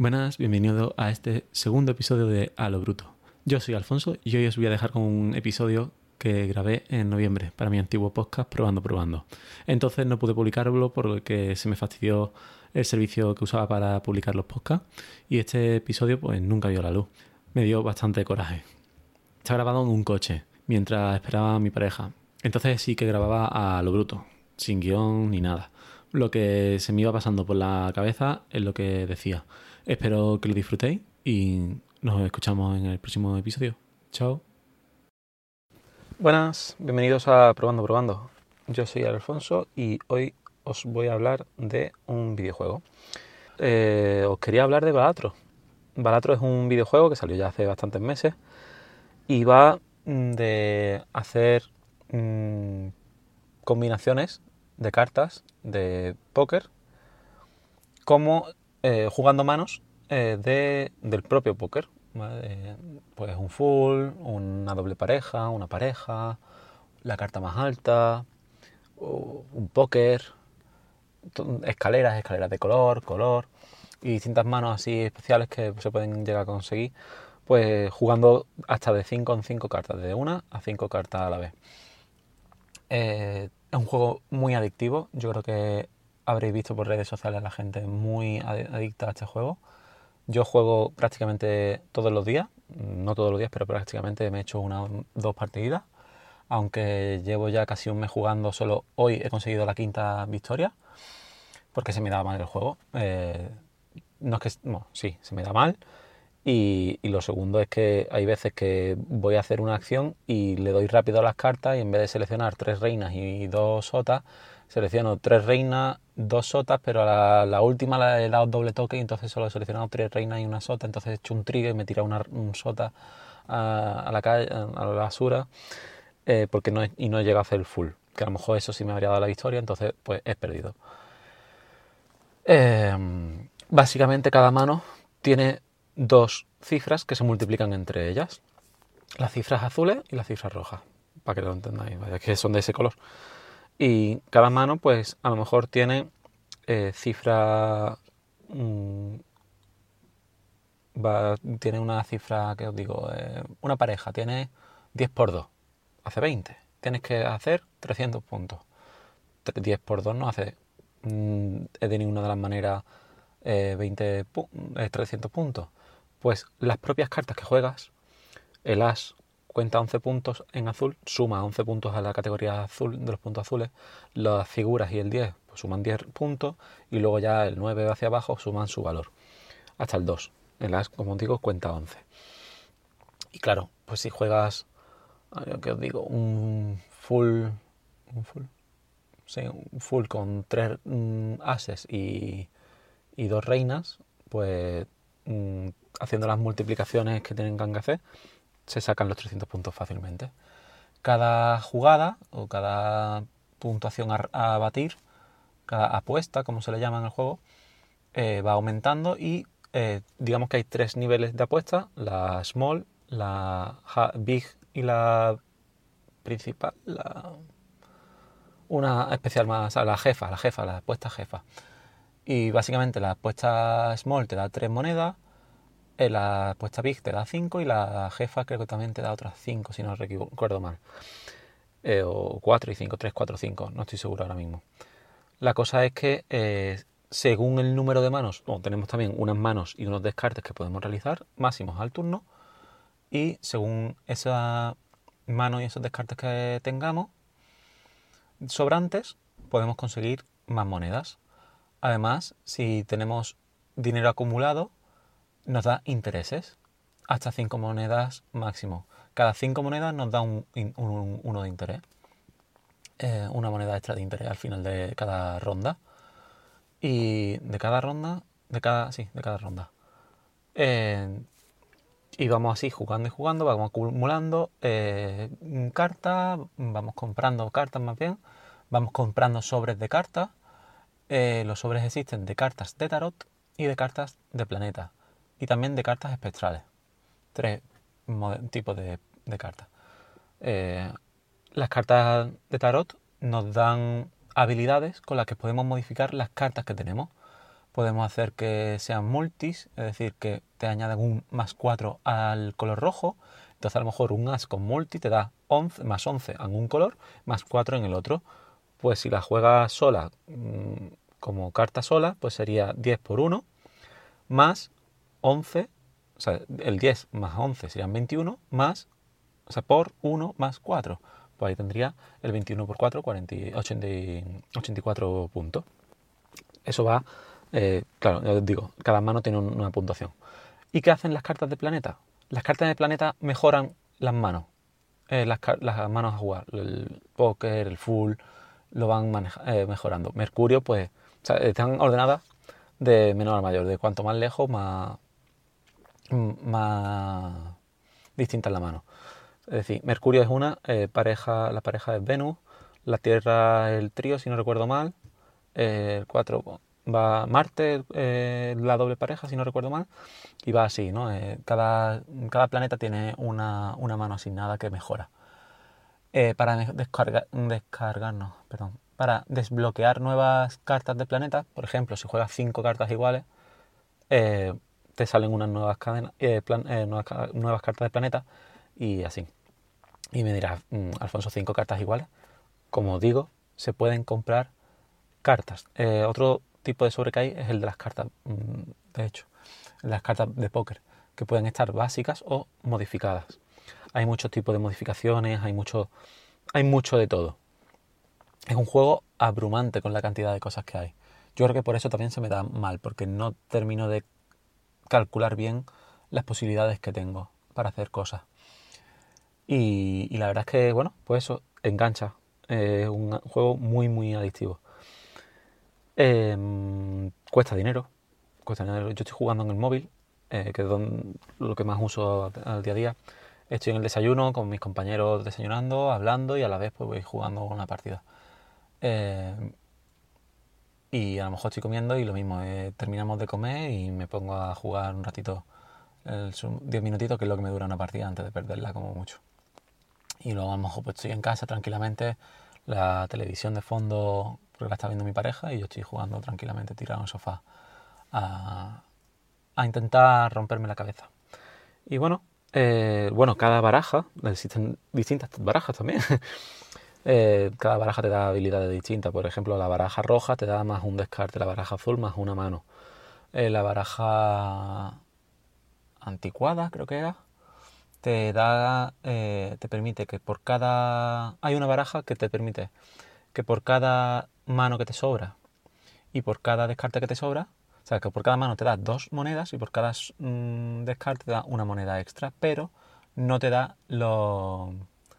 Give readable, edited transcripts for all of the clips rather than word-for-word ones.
Buenas, bienvenido a este segundo episodio de A lo Bruto. Yo soy Alfonso y hoy os voy a dejar con un episodio que grabé en noviembre para mi antiguo podcast Probando. Entonces no pude publicarlo porque se me fastidió el servicio que usaba para publicar los podcasts y este episodio pues nunca vio la luz. Me dio bastante coraje. Está grabado en un coche mientras esperaba a mi pareja. Entonces sí que grababa a lo bruto, sin guión ni nada. Lo que se me iba pasando por la cabeza es lo que decía. Espero que lo disfrutéis y nos escuchamos en el próximo episodio. Chao. Buenas, bienvenidos a Probando. Yo soy Alfonso y hoy os voy a hablar de un videojuego. Os quería hablar de Balatro. Balatro es un videojuego que salió ya hace bastantes meses y va de hacer combinaciones de cartas de póker como jugando manos del propio póker, ¿vale? Pues un full, una doble pareja, una pareja, la carta más alta, un póker, escaleras de color y distintas manos así especiales que se pueden llegar a conseguir, pues jugando hasta de 5 en 5 cartas, de 1 a 5 cartas a la vez. Es un juego muy adictivo. Yo creo que habréis visto por redes sociales a la gente muy adicta a este juego. Yo juego prácticamente todos los días, no todos los días, pero prácticamente me he hecho 1 o 2 partidas. Aunque llevo ya casi un mes jugando, solo hoy he conseguido la 5ª victoria, porque se me da mal el juego. No es que, no, sí, se me da mal. Y lo segundo es que hay veces que voy a hacer una acción y le doy rápido a las cartas y en vez de seleccionar 3 reinas y 2 sotas, selecciono 3 reinas, 2 sotas, pero a la última le he dado doble toque y entonces solo he seleccionado 3 reinas y una sota, entonces he hecho un trigger y me tira un sota a la calle, a la basura, porque no he llegado a hacer el full, que a lo mejor eso sí me habría dado la victoria, entonces pues he perdido. Básicamente cada mano tiene 2 cifras que se multiplican entre ellas, las cifras azules y las cifras rojas, para que lo entendáis, vaya, que son de ese color. Y cada mano pues a lo mejor tiene cifra tiene una cifra que os digo, una pareja tiene 10 por 2 hace 20, tienes que hacer 300 puntos. 10 por 2 no hace de ninguna de las maneras 300 puntos. Pues las propias cartas que juegas, el as cuenta 11 puntos en azul, suma 11 puntos a la categoría azul de los puntos azules, las figuras y el 10 pues suman 10 puntos y luego ya el 9 hacia abajo suman su valor, hasta el 2. El as, como os digo, cuenta 11. Y claro, pues si juegas, ¿qué os digo? Un full con 3 ases y 2 reinas, pues haciendo las multiplicaciones que tienen que hacer, se sacan los 300 puntos fácilmente. Cada jugada o cada puntuación a batir, cada apuesta, como se le llama en el juego, va aumentando y digamos que hay 3 niveles de apuesta: la small, la big y la principal, una especial más, la jefa, la apuesta jefa. Y básicamente la apuesta small te da 3 monedas, la apuesta big te da 5 y la jefa creo que también te da otras 5, si no recuerdo mal. O 4 y 5, 3, 4, 5, no estoy seguro ahora mismo. La cosa es que según el número de manos, tenemos también unas manos y unos descartes que podemos realizar, máximos al turno, y según esa mano y esos descartes que tengamos sobrantes, podemos conseguir más monedas. Además, si tenemos dinero acumulado, nos da intereses, hasta 5 monedas máximo. Cada 5 monedas nos da uno de interés, una moneda extra de interés al final de cada ronda. Y de cada ronda, y vamos así jugando, vamos acumulando cartas, vamos comprando cartas más bien, vamos comprando sobres de cartas. Los sobres existen de cartas de tarot y de cartas de planeta, y también de cartas espectrales. 3 tipos de cartas. Las cartas de tarot nos dan habilidades con las que podemos modificar las cartas que tenemos. Podemos hacer que sean multis, es decir, que te añaden un +4 al color rojo. Entonces a lo mejor un as con multi te da 11, +11 en un color, +4 en el otro. Pues si la juegas sola, como carta sola, pues sería 10 por 1 más 11, o sea, el 10 más 11 serían 21, más, o sea, por 1 más 4. Pues ahí tendría el 21 por 4, 84 puntos. Eso va, claro, ya os digo, cada mano tiene una puntuación. ¿Y qué hacen las cartas de planeta? Las cartas de planeta mejoran las manos, las manos a jugar. El póker, el full, lo van mejorando. Mercurio, pues, o sea, están ordenadas de menor a mayor, de cuanto más lejos, más distinta es la mano. Es decir, Mercurio es una pareja, la pareja es Venus, la Tierra es el trío, si no recuerdo mal, el 4 va Marte, la doble pareja, si no recuerdo mal, y va así, ¿no? Cada planeta tiene una mano asignada que mejora. Para descargarnos, perdón, para desbloquear nuevas cartas de planeta, por ejemplo, si juegas 5 cartas iguales, te salen unas nuevas cartas de planeta y así. Y me dirás, Alfonso, 5 cartas iguales. Como digo, se pueden comprar cartas. Otro tipo de sobre que hay es el de las cartas, de hecho, las cartas de póker, que pueden estar básicas o modificadas. Hay muchos tipos de modificaciones, hay mucho de todo. Es un juego abrumante con la cantidad de cosas que hay. Yo creo que por eso también se me da mal, porque no termino de calcular bien las posibilidades que tengo para hacer cosas. Y la verdad es que, bueno, pues eso engancha. Es un juego muy, muy adictivo. Cuesta dinero. Yo estoy jugando en el móvil, que es lo que más uso al día a día. Estoy en el desayuno con mis compañeros desayunando, hablando y a la vez pues voy jugando una partida. Y a lo mejor estoy comiendo y lo mismo, terminamos de comer y me pongo a jugar un ratito, 10 minutitos, que es lo que me dura una partida antes de perderla como mucho. Y luego a lo mejor pues estoy en casa tranquilamente, la televisión de fondo porque la está viendo mi pareja y yo estoy jugando tranquilamente tirado en el sofá a intentar romperme la cabeza. Y bueno, cada baraja, existen distintas barajas también. Cada baraja te da habilidades distintas. Por ejemplo, la baraja roja te da más un descarte, la baraja azul más una mano. La baraja anticuada, creo que era, te permite que por cada... Hay una baraja que te permite que por cada mano que te sobra y por cada descarte que te sobra, o sea, que por cada mano te da 2 monedas y por cada descarte te da una moneda extra, pero no te da lo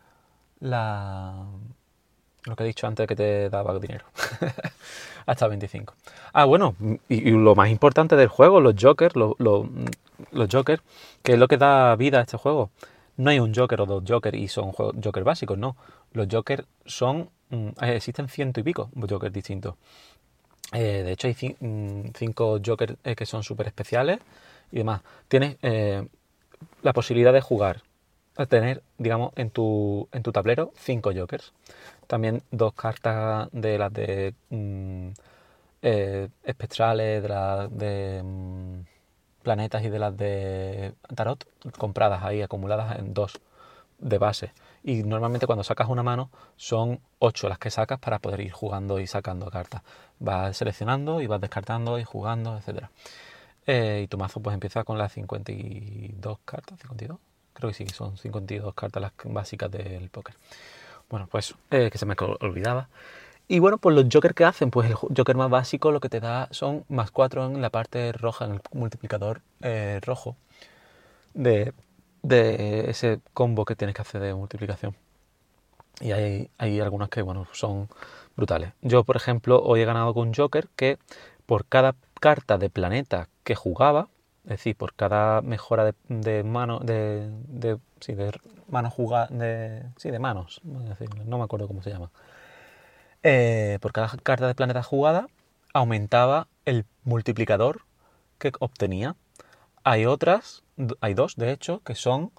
que he dicho antes, que te daba dinero. Hasta 25. Bueno, y lo más importante del juego, los jokers, los jokers, que es lo que da vida a este juego. No hay un joker o dos jokers y son jokers básicos, no. Los jokers existen ciento y pico jokers distintos. De hecho hay 5 jokers que son súper especiales y demás. Tienes la posibilidad de jugar, a tener, digamos, en tu tablero 5 jokers. También 2 cartas de las de espectrales, de las de planetas y de las de tarot, compradas ahí, acumuladas en 2 de base. Y normalmente cuando sacas una mano son 8 las que sacas para poder ir jugando y sacando cartas. Vas seleccionando y vas descartando y jugando, etcétera. Y tu mazo pues empieza con las 52 cartas, 52. Creo que sí, son 52 cartas las básicas del póker. Bueno, pues que se me olvidaba. Y bueno, pues los jokers que hacen, pues el joker más básico lo que te da son +4 en la parte roja, en el multiplicador rojo de ese combo que tienes que hacer de multiplicación. Y hay algunos que, bueno, son brutales. Yo, por ejemplo, hoy he ganado con un joker que por cada carta de planeta que jugaba, es decir, por cada mejora de mano, de manos jugadas, de manos, no me acuerdo cómo se llama. Por cada carta de planeta jugada aumentaba el multiplicador que obtenía. Hay hay 2 de hecho, que son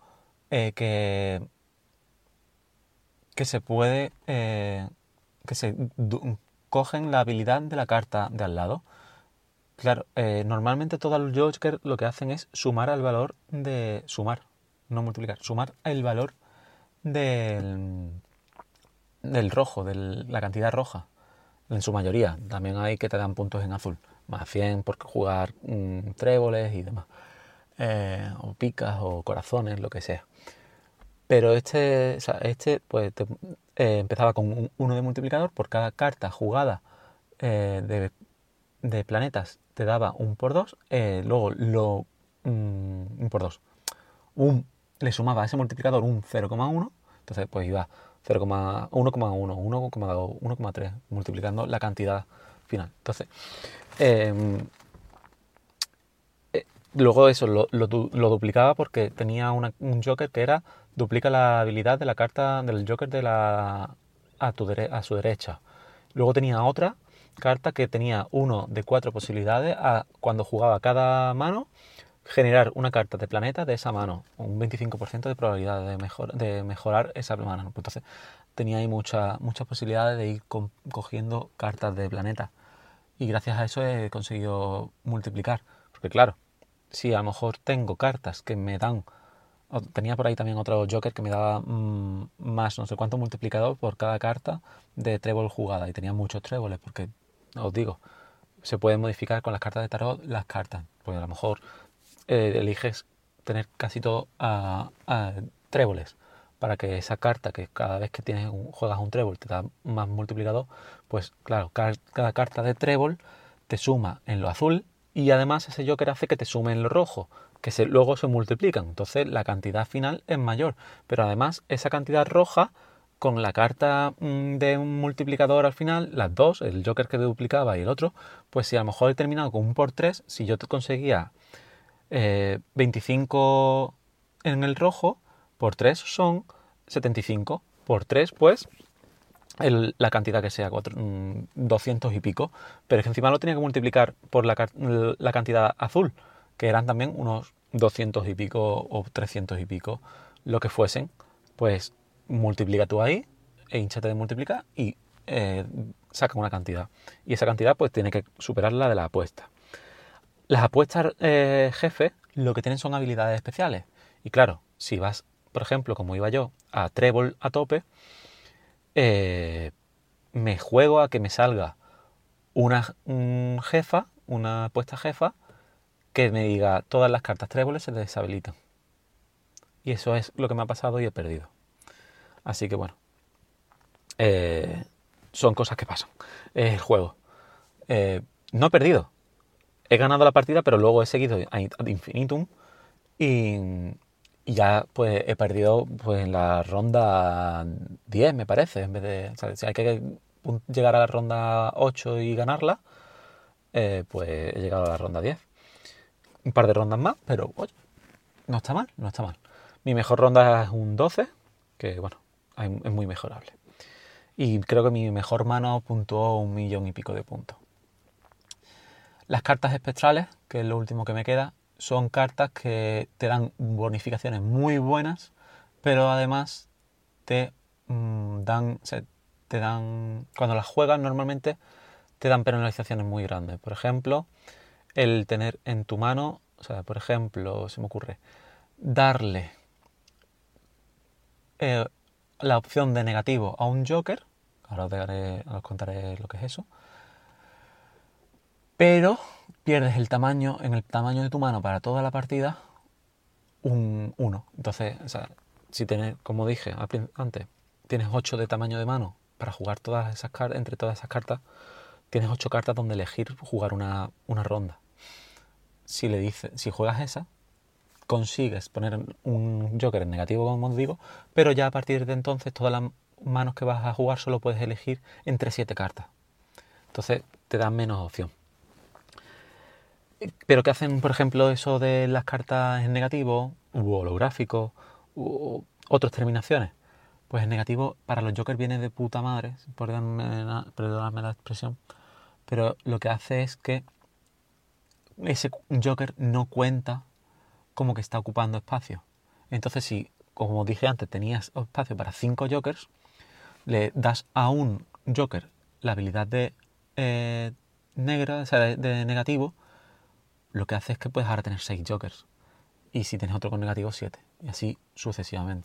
que se puede que se cogen la habilidad de la carta de al lado. Claro, normalmente todos los jokers lo que hacen es sumar al valor de... Sumar, no multiplicar. Sumar el valor del, del rojo, de la cantidad roja. En su mayoría. También hay que te dan puntos en azul. Más 100 por jugar tréboles y demás. O picas o corazones, lo que sea. Pero este pues empezaba con un 1 de multiplicador por cada carta jugada de planetas te daba un por 2, luego un por 2, le sumaba a ese multiplicador un 0,1, entonces pues iba 1,1, 1,2, 1,3, multiplicando la cantidad final. Entonces, luego eso lo duplicaba porque tenía un Joker que era duplica la habilidad de la carta del Joker a su derecha. Luego tenía otra carta que tenía uno de 4 posibilidades cuando jugaba cada mano generar una carta de planeta de esa mano, un 25% de probabilidad de mejorar esa mano. Entonces tenía ahí muchas posibilidades de ir cogiendo cartas de planeta y gracias a eso he conseguido multiplicar, porque claro, si a lo mejor tengo cartas que me dan, tenía por ahí también otro Joker que me daba más no sé cuánto multiplicador por cada carta de trébol jugada, y tenía muchos tréboles porque, os digo, se pueden modificar con las cartas de tarot las cartas, pues a lo mejor eliges tener casi todo a tréboles para que esa carta que cada vez que juegas un trébol te da más multiplicador, pues claro, cada carta de trébol te suma en lo azul y además ese Joker hace que te sume en lo rojo, que luego se multiplican, entonces la cantidad final es mayor, pero además esa cantidad roja con la carta de un multiplicador al final, las dos, el Joker que duplicaba y el otro, pues si a lo mejor he terminado con un por 3, si yo te conseguía 25 en el rojo, por 3 son 75, por 3 pues la cantidad que sea, 200 y pico, pero es que encima lo tenía que multiplicar por la cantidad azul, que eran también unos 200 y pico o 300 y pico, lo que fuesen, pues multiplica tú ahí, e hinchate de multiplicar y saca una cantidad. Y esa cantidad pues tiene que superar la de la apuesta. Las apuestas jefe lo que tienen son habilidades especiales. Y claro, si vas, por ejemplo, como iba yo, a trébol a tope, me juego a que me salga una jefa, una apuesta jefa, que me diga todas las cartas tréboles se deshabilitan. Y eso es lo que me ha pasado y he perdido. Así que bueno, son cosas que pasan. Es el juego. No he perdido. He ganado la partida, pero luego he seguido ad infinitum y ya pues he perdido pues en la ronda 10, me parece, en vez de, o sea, si hay que llegar a la ronda 8 y ganarla, pues he llegado a la ronda 10. Un par de rondas más, pero oye, no está mal, no está mal. Mi mejor ronda es un 12, que bueno, es muy mejorable. Y creo que mi mejor mano puntuó 1.000.000 y pico de puntos. Las cartas espectrales, que es lo último que me queda, son cartas que te dan bonificaciones muy buenas, pero además te dan, cuando las juegas normalmente te dan penalizaciones muy grandes. Por ejemplo, el tener en tu mano, o sea, por ejemplo, se me ocurre, darle la opción de negativo a un Joker, ahora os contaré lo que es eso, pero pierdes el tamaño, en el tamaño de tu mano para toda la partida, un 1. Entonces, o sea, si tienes, como dije antes, tienes 8 de tamaño de mano para jugar todas esas cartas, entre todas esas cartas, tienes 8 cartas donde elegir jugar una ronda. Si juegas esa, consigues poner un Joker en negativo, como os digo, pero ya a partir de entonces todas las manos que vas a jugar solo puedes elegir entre 7 cartas. Entonces te dan menos opción. Pero ¿qué hacen, por ejemplo, eso de las cartas en negativo, u holográfico, u otras terminaciones? Pues en negativo para los Jokers viene de puta madre, perdóname la expresión, pero lo que hace es que ese Joker no cuenta como que está ocupando espacio. Entonces, si, como dije antes, tenías espacio para 5 Jokers, le das a un Joker la habilidad de negra, o sea, de negativo, lo que hace es que puedes ahora tener 6 jokers. Y si tienes otro con negativo, 7. Y así sucesivamente.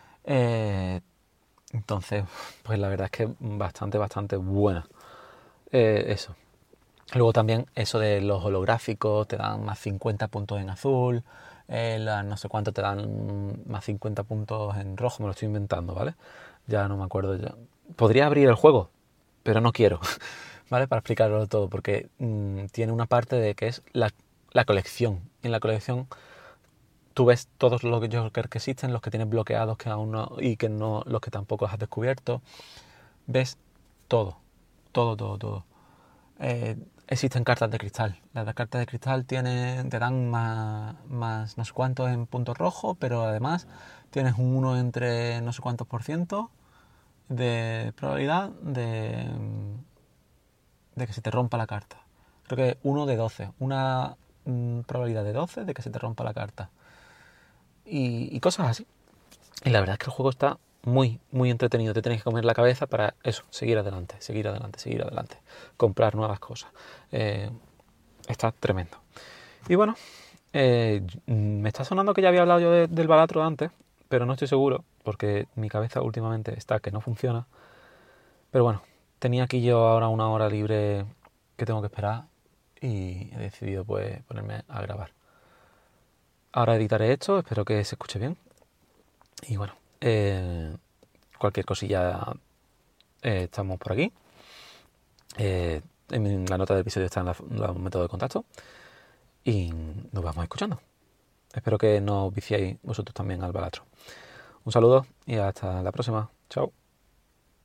Entonces, pues la verdad es que bastante buena. Eso. Luego también eso de los holográficos, te dan más 50 puntos en azul, no sé cuánto te dan más 50 puntos en rojo, me lo estoy inventando, ¿vale? Ya no me acuerdo ya. Podría abrir el juego, pero no quiero, ¿vale? Para explicarlo todo, porque tiene una parte de que es la colección. En la colección tú ves todos los Jokers que existen, los que tienes bloqueados que aún no, y que no, los que tampoco has descubierto. Ves todo. Existen cartas de cristal. Las cartas de cristal te dan más no sé cuántos en puntos rojos, pero además tienes un 1 entre no sé cuántos por ciento de probabilidad de que se te rompa la carta. Creo que 1 de 12. Una probabilidad de 12 de que se te rompa la carta. Y cosas así. Y la verdad es que el juego está muy entretenido. Te tienes que comer la cabeza para eso, seguir adelante. Comprar nuevas cosas. Está tremendo. Y bueno, me está sonando que ya había hablado yo del Balatro antes, pero no estoy seguro, porque mi cabeza últimamente está que no funciona. Pero bueno, tenía aquí yo ahora una hora libre que tengo que esperar y he decidido pues ponerme a grabar. Ahora editaré esto, espero que se escuche bien. Y bueno, cualquier cosilla estamos por aquí. En la nota del episodio están los métodos de contacto. Y nos vamos escuchando. Espero que no os viciéis vosotros también al Balatro. Un saludo y hasta la próxima. Chao.